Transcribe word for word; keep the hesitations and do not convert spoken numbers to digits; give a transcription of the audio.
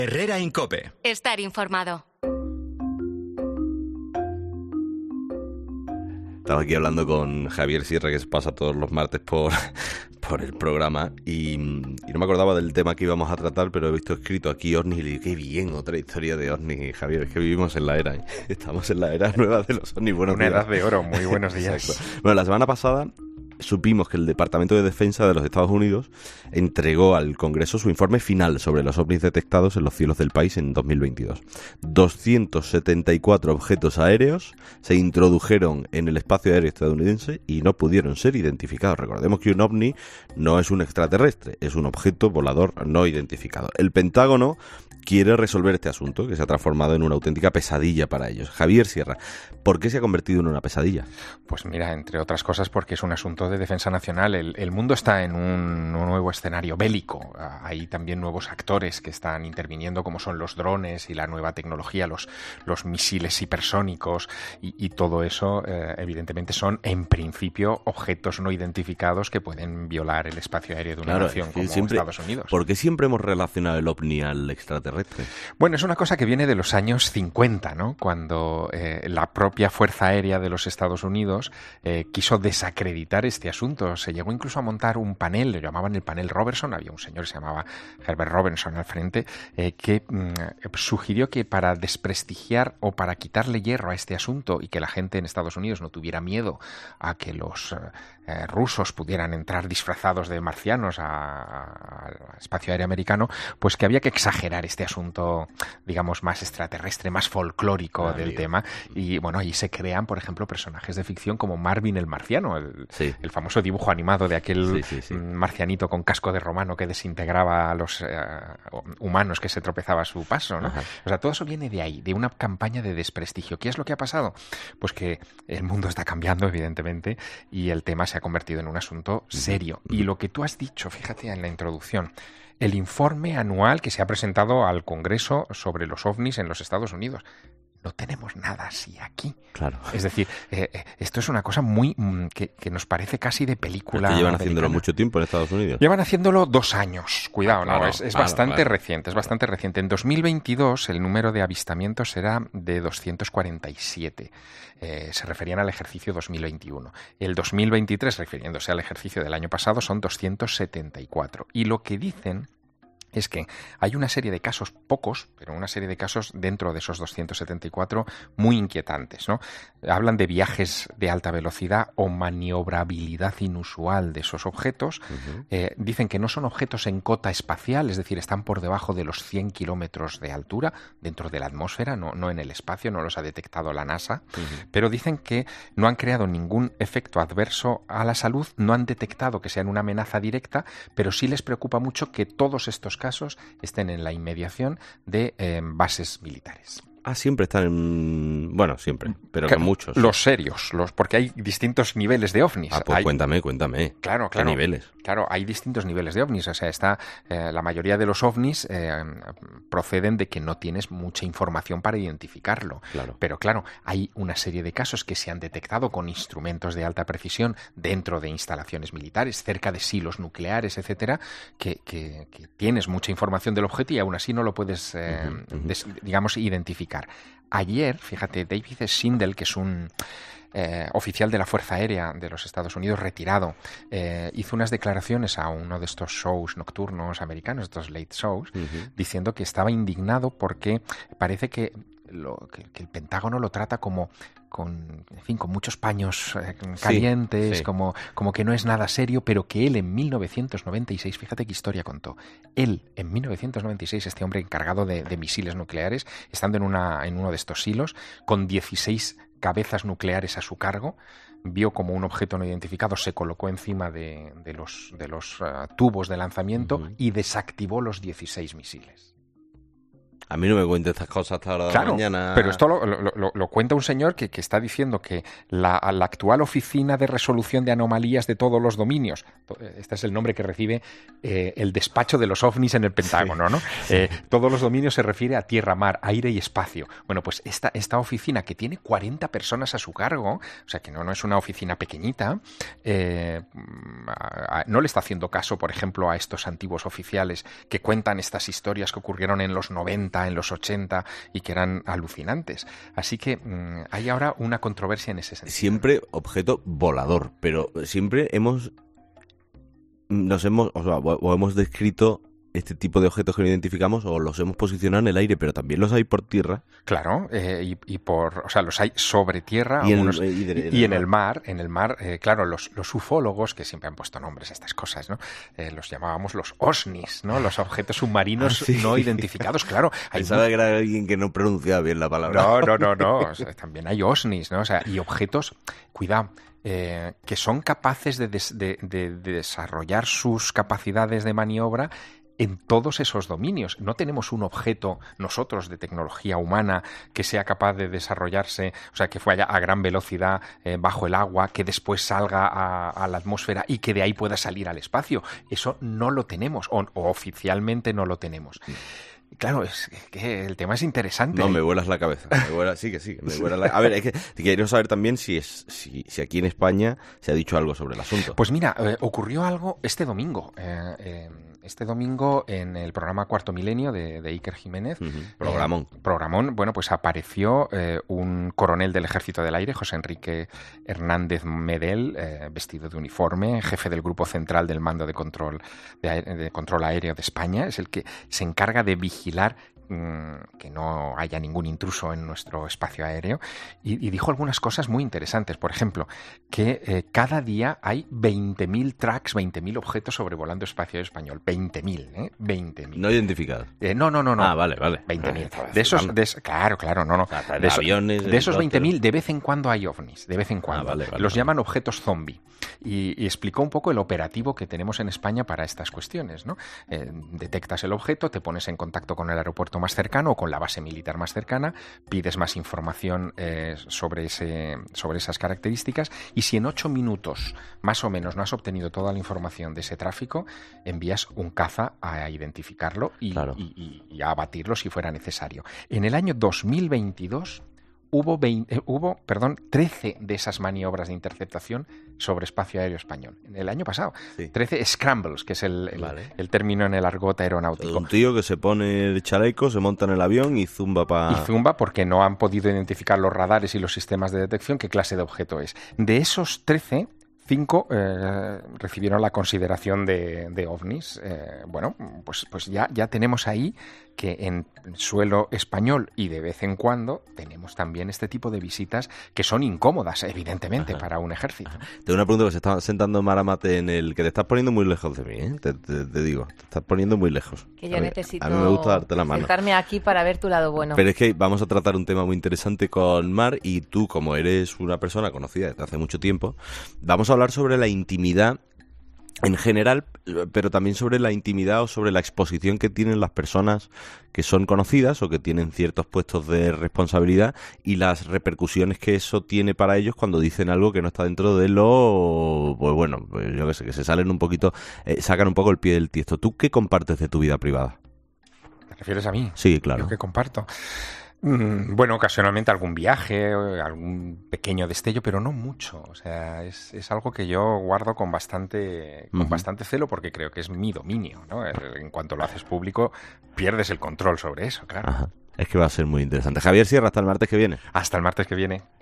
Herrera en COPE. Estar informado. Estaba aquí hablando con Javier Sierra, que se pasa todos los martes por, por el programa, y, y no me acordaba del tema que íbamos a tratar, pero he visto escrito aquí ovnis y le digo, qué bien, otra historia de ovnis, Javier, es que vivimos en la era, ¿eh? Estamos en la era nueva de los ovnis. Buenos Una días. edad de oro, muy buenos días. Exacto. Bueno, la semana pasada supimos que el Departamento de Defensa de los Estados Unidos entregó al Congreso su informe final sobre los ovnis detectados en los cielos del país en dos mil veintidós. doscientos setenta y cuatro objetos aéreos se introdujeron en el espacio aéreo estadounidense y no pudieron ser identificados. Recordemos que un ovni no es un extraterrestre, es un objeto volador no identificado. El Pentágono quiere resolver este asunto, que se ha transformado en una auténtica pesadilla para ellos. Javier Sierra, ¿por qué se ha convertido en una pesadilla? Pues mira, entre otras cosas porque es un asunto de defensa nacional. El, el mundo está en un, un nuevo escenario bélico. Hay también nuevos actores que están interviniendo, como son los drones y la nueva tecnología, los, los misiles hipersónicos y, y todo eso, eh, evidentemente, son en principio objetos no identificados que pueden violar el espacio aéreo de una Claro, nación es que como siempre, Estados Unidos. ¿Por qué siempre hemos relacionado el ovni al extraterrestre? Bueno, es una cosa que viene de los años cincuenta, ¿no? Cuando eh, la propia Fuerza Aérea de los Estados Unidos eh, quiso desacreditar este asunto. Se llegó incluso a montar un panel, lo llamaban el panel Robertson, había un señor que se llamaba Herbert Robertson al frente, eh, que mm, sugirió que para desprestigiar o para quitarle hierro a este asunto y que la gente en Estados Unidos no tuviera miedo a que los eh, rusos pudieran entrar disfrazados de marcianos al espacio aéreo americano, pues que había que exagerar este asunto, digamos, más extraterrestre, más folclórico ah, del amigo. tema. Y bueno, ahí se crean, por ejemplo, personajes de ficción como Marvin el marciano, el, sí. el famoso dibujo animado de aquel sí, sí, sí. marcianito con casco de romano que desintegraba a los eh, humanos que se tropezaba a su paso, ¿no? Ajá. O sea, todo eso viene de ahí, de una campaña de desprestigio. ¿Qué es lo que ha pasado? Pues que el mundo está cambiando, evidentemente, y el tema se ha convertido en un asunto serio. Y lo que tú has dicho, fíjate en la introducción, el informe anual que se ha presentado al Congreso sobre los ovnis en los Estados Unidos. No tenemos nada así aquí. Claro. Es decir, eh, esto es una cosa muy mm, que, que nos parece casi de película. Es que llevan americana. haciéndolo mucho tiempo en Estados Unidos. Llevan haciéndolo dos años. Cuidado, ah, claro, no, es, es claro, bastante claro. reciente, es bastante reciente. En dos mil veintidós el número de avistamientos era de doscientos cuarenta y siete. Eh, se referían al ejercicio dos mil veintiuno. El dos mil veintitrés, refiriéndose al ejercicio del año pasado, son doscientos setenta y cuatro. Y lo que dicen es que hay una serie de casos, pocos, pero una serie de casos dentro de esos doscientos setenta y cuatro muy inquietantes, ¿no? Hablan de viajes de alta velocidad o maniobrabilidad inusual de esos objetos. Uh-huh. Eh, dicen que no son objetos en cota espacial, es decir, están por debajo de los cien kilómetros de altura, dentro de la atmósfera, no, no en el espacio, no los ha detectado la NASA, uh-huh. pero dicen que no han creado ningún efecto adverso a la salud, no han detectado que sean una amenaza directa, pero sí les preocupa mucho que todos estos casos estén en la inmediación de eh, bases militares. Ah, siempre están en... Bueno, siempre, pero que muchos. Los serios, los porque hay distintos niveles de ovnis. Ah, pues hay... cuéntame, cuéntame. Claro, claro. ¿Qué niveles? Claro, hay distintos niveles de ovnis. O sea, está eh, la mayoría de los ovnis eh, proceden de que no tienes mucha información para identificarlo. Claro. Pero claro, hay una serie de casos que se han detectado con instrumentos de alta precisión dentro de instalaciones militares, cerca de silos nucleares, etcétera, que, que, que tienes mucha información del objeto y aún así no lo puedes, eh, uh-huh, uh-huh. Des, digamos, identificar. Ayer, fíjate, David Schindel, que es un eh, oficial de la Fuerza Aérea de los Estados Unidos retirado, eh, hizo unas declaraciones a uno de estos shows nocturnos americanos, estos late shows, uh-huh. diciendo que estaba indignado porque parece que, lo, que, que el Pentágono lo trata como con, en fin, con muchos paños eh, calientes, sí, sí. Como, como que no es nada serio, pero que él en mil novecientos noventa y seis, fíjate qué historia contó, él en mil novecientos noventa y seis, este hombre encargado de, de misiles nucleares, estando en, una, en uno de estos silos, con dieciséis cabezas nucleares a su cargo, vio como un objeto no identificado se colocó encima de, de los, de los uh, tubos de lanzamiento uh-huh. y desactivó los dieciséis misiles. A mí no me cuentes estas cosas hasta la claro, mañana. Pero esto lo, lo, lo, lo cuenta un señor que, que está diciendo que la, la actual Oficina de Resolución de Anomalías de todos los dominios, este es el nombre que recibe eh, el despacho de los ovnis en el Pentágono, sí. ¿no? Eh, todos los dominios se refiere a tierra, mar, aire y espacio. Bueno, pues esta, esta oficina que tiene cuarenta personas a su cargo, o sea que no, no es una oficina pequeñita, eh, a, a, no le está haciendo caso, por ejemplo, a estos antiguos oficiales que cuentan estas historias que ocurrieron en los noventa, en los ochenta y que eran alucinantes. Así que mmm, hay ahora una controversia en ese sentido. Siempre objeto volador, pero siempre hemos nos hemos o, sea, o hemos descrito este tipo de objetos que no identificamos o los hemos posicionado en el aire, pero también los hay por tierra. Claro, eh, y, y por, o sea, los hay sobre tierra y, algunos, en, y, de, y, y en el mar, en el mar, eh, claro, los, los ufólogos, que siempre han puesto nombres a estas cosas, ¿no? Eh, los llamábamos los OSNIs, ¿no? Los objetos submarinos ah, sí. no identificados, claro. Hay Pensaba muy... que era alguien que no pronunciaba bien la palabra. No, no, no, no. O sea, también hay OSNIs, ¿no? O sea, y objetos, cuidado, Eh, que son capaces de, des, de, de, de desarrollar sus capacidades de maniobra en todos esos dominios. No tenemos un objeto, nosotros, de tecnología humana, que sea capaz de desarrollarse, o sea, que vaya a gran velocidad eh, bajo el agua, que después salga a, a la atmósfera y que de ahí pueda salir al espacio. Eso no lo tenemos, o, o oficialmente no lo tenemos. Claro, es que el tema es interesante. No, me vuelas la cabeza. Me vuela, sí, que sí. Me vuela la... A ver, es que quiero saber también si, es, si, si aquí en España se ha dicho algo sobre el asunto. Pues mira, eh, ocurrió algo este domingo. Eh, eh, este domingo en el programa Cuarto Milenio de, de Iker Jiménez. Uh-huh. Programón. Eh, programón, bueno, pues apareció eh, un coronel del Ejército del Aire, José Enrique Hernández Medel, eh, vestido de uniforme, jefe del Grupo Central del Mando de Control, de, de Control Aéreo de España. Es el que se encarga de vigilar vigilar mmm, que no haya ningún intruso en nuestro espacio aéreo y, y dijo algunas cosas muy interesantes. Por ejemplo, que eh, cada día hay veinte mil tracks, veinte mil objetos sobrevolando espacio aéreo español. veinte mil, ¿eh? veinte mil. No identificados. Eh, no, no, no, no. Ah, vale, vale. veinte mil. De esos, de, claro, claro, no, no. De, de, eso, aviones, de esos veinte mil, de vez en cuando hay ovnis, de vez en cuando. Ah, vale, vale, Los vale. llaman objetos zombie. Y, y explicó un poco el operativo que tenemos en España para estas cuestiones, ¿no? Eh, detectas el objeto, te pones en contacto con el aeropuerto más cercano o con la base militar más cercana, pides más información eh, sobre, ese, sobre esas características y si en ocho minutos más o menos no has obtenido toda la información de ese tráfico, envías un caza a identificarlo y, claro. y, y, y a abatirlo si fuera necesario. En el año dos mil veintidós Hubo, veinte, eh, hubo perdón, trece de esas maniobras de interceptación sobre espacio aéreo español. En el año pasado. Sí. trece scrambles, que es el, el, vale. el término en el argot aeronáutico. Un tío que se pone el chaleco, se monta en el avión y zumba para... Y zumba porque no han podido identificar los radares y los sistemas de detección qué clase de objeto es. De esos trece... Cinco eh, recibieron la consideración de, de ovnis. Eh, bueno, pues, pues ya, ya tenemos ahí que en suelo español y de vez en cuando tenemos también este tipo de visitas que son incómodas, evidentemente, Ajá. para un ejército. Ajá. Tengo una pregunta que se está sentando Maramate en el que te estás poniendo muy lejos de mí, ¿eh? te, te, te digo, te estás poniendo muy lejos. Que yo a necesito a mí me gusta darte la mano. sentarme aquí para ver tu lado bueno. Pero es que vamos a tratar un tema muy interesante con Mar y tú, como eres una persona conocida desde hace mucho tiempo, vamos a hablar sobre la intimidad en general, pero también sobre la intimidad o sobre la exposición que tienen las personas que son conocidas o que tienen ciertos puestos de responsabilidad y las repercusiones que eso tiene para ellos cuando dicen algo que no está dentro de lo, pues bueno, pues yo qué sé, que se salen un poquito, eh, sacan un poco el pie del tiesto. ¿Tú qué compartes de tu vida privada? ¿Te refieres a mí? Sí, claro. Yo que comparto. Bueno, ocasionalmente algún viaje, algún pequeño destello, pero no mucho. O sea, es, es algo que yo guardo con bastante, con uh-huh. bastante celo porque creo que es mi dominio, ¿no? En cuanto lo haces público, pierdes el control sobre eso, claro. Ajá. Es que va a ser muy interesante. Javier Sierra, hasta el martes que viene. Hasta el martes que viene.